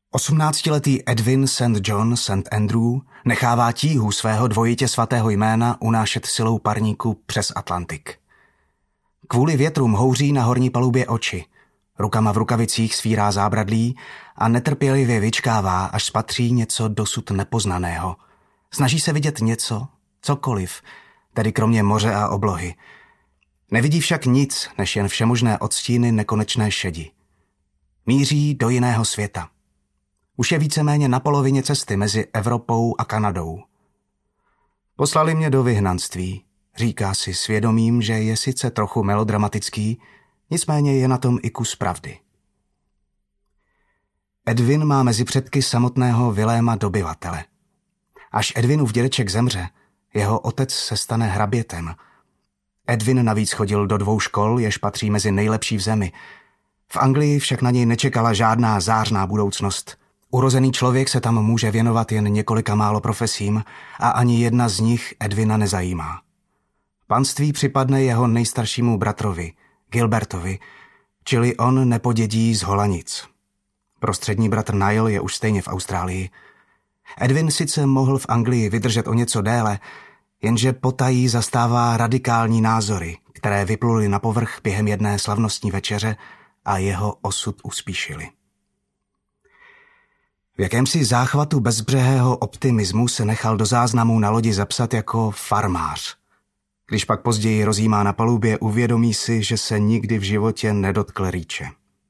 18letý Edwin St. John St. Andrew nechává tíhu svého dvojitě svatého jména unášet silou parníku přes Atlantik. Kvůli větrům houří na horní palubě oči, rukama v rukavicích svírá zábradlí a netrpělivě vyčkává, až spatří něco dosud nepoznaného. Snaží se vidět něco, cokoliv, tedy kromě moře a oblohy. Nevidí však nic, než jen všemožné odstíny nekonečné šedi. Míří do jiného světa. Už je víceméně na polovině cesty mezi Evropou a Kanadou. Poslali mě do vyhnanství, říká si svědomím, že je sice trochu melodramatický, nicméně je na tom i kus pravdy. Edwin má mezi předky samotného Viléma dobyvatele. Až Edwinův dědeček zemře, jeho otec se stane hrabětem. Edwin navíc chodil do 2 škol, jež patří mezi nejlepší v zemi. V Anglii však na něj nečekala žádná zářná budoucnost. Urozený člověk se tam může věnovat jen několika málo profesím a ani jedna z nich Edwina nezajímá. Panství připadne jeho nejstaršímu bratrovi, Gilbertovi, čili on nepodědí z Holanic. Prostřední bratr Niall je už stejně v Austrálii. Edwin sice mohl v Anglii vydržet o něco déle, jenže potají zastává radikální názory, které vypluly na povrch během jedné slavnostní večeře a jeho osud uspíšily. V jakémsi záchvatu bezbřehého optimismu se nechal do záznamů na lodi zapsat jako farmář. Když pak později rozjímá na palubě, uvědomí si, že se nikdy v životě nedotkl rýče.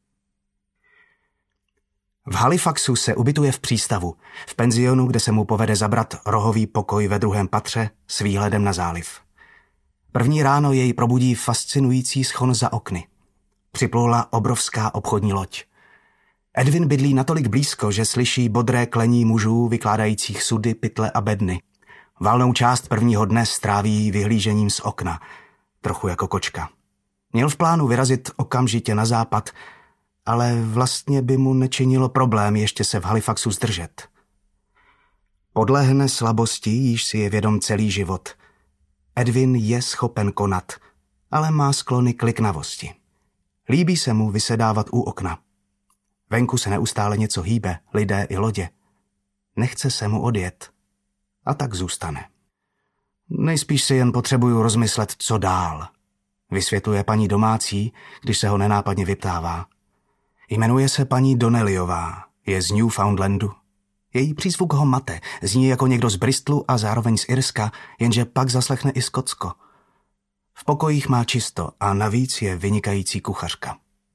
V Halifaxu se ubytuje v přístavu, v penzionu, kde se mu povede zabrat rohový pokoj ve 2. patře s výhledem na záliv. První ráno jej probudí fascinující schon za okny. Připlula obrovská obchodní loď. Edwin bydlí natolik blízko, že slyší bodré klení mužů vykládajících sudy, pytle a bedny. Valnou část prvního dne stráví vyhlížením z okna, trochu jako kočka. Měl v plánu vyrazit okamžitě na západ, ale vlastně by mu nečinilo problém ještě se v Halifaxu zdržet. Podlehne slabosti, jíž si je vědom celý život. Edwin je schopen konat, ale má sklony k liknavosti. Líbí se mu vysedávat u okna. Venku se neustále něco hýbe, lidé i lodě. Nechce se mu odjet. A tak zůstane. Nejspíš si jen potřebuju rozmyslet, co dál, vysvětluje paní domácí, když se ho nenápadně vyptává. Jmenuje se paní Donnellyová, je z Newfoundlandu. Její přízvuk ho mate, zní jako někdo z Bristolu a zároveň z Irska, jenže pak zaslechne i Skotsko. V pokojích má čisto a navíc je vynikající kuchařka.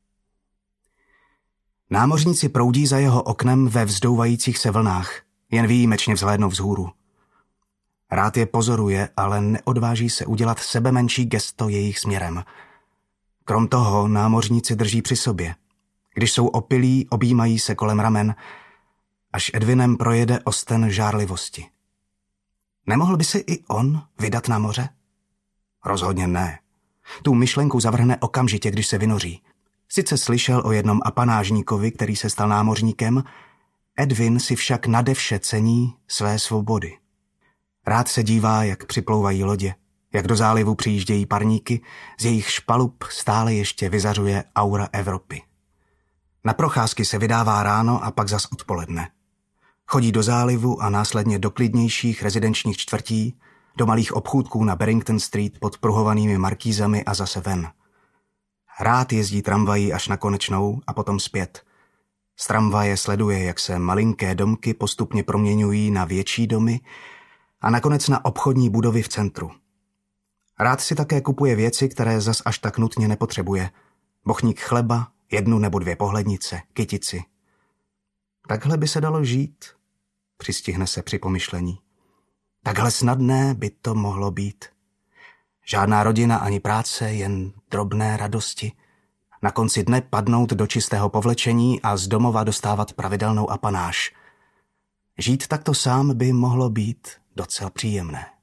Námořníci proudí za jeho oknem ve vzdouvajících se vlnách, jen výjimečně vzhlédnou vzhůru. Rád je pozoruje, ale neodváží se udělat sebemenší gesto jejich směrem. Krom toho námořníci drží při sobě. Když jsou opilí, objímají se kolem ramen, až Edwinem projede osten žárlivosti. Nemohl by si i on vydat na moře? Rozhodně ne. Tu myšlenku zavrhne okamžitě, když se vynoří. Sice slyšel o jednom apanážníkovi, který se stal námořníkem, Edwin si však nade vše cení své svobody. Rád se dívá, jak připlouvají lodě, jak do zálivu přijíždějí parníky, z jejich špalub stále ještě vyzařuje aura Evropy. Na procházky se vydává ráno a pak zas odpoledne. Chodí do zálivu a následně do klidnějších rezidenčních čtvrtí, do malých obchůdků na Barrington Street pod pruhovanými markýzami a zase ven. Rád jezdí tramvají až na Konečnou a potom zpět. Z tramvaje sleduje, jak se malinké domky postupně proměňují na větší domy a nakonec na obchodní budovy v centru. Rád si také kupuje věci, které zas až tak nutně nepotřebuje. Bochník chleba, 1 nebo 2 pohlednice, kytici. Takhle by se dalo žít, přistihne se při pomyšlení. Takhle snadné by to mohlo být. Žádná rodina ani práce, jen drobné radosti. Na konci dne padnout do čistého povlečení a z domova dostávat pravidelnou apanáž. Žít takto sám by mohlo být docela příjemné.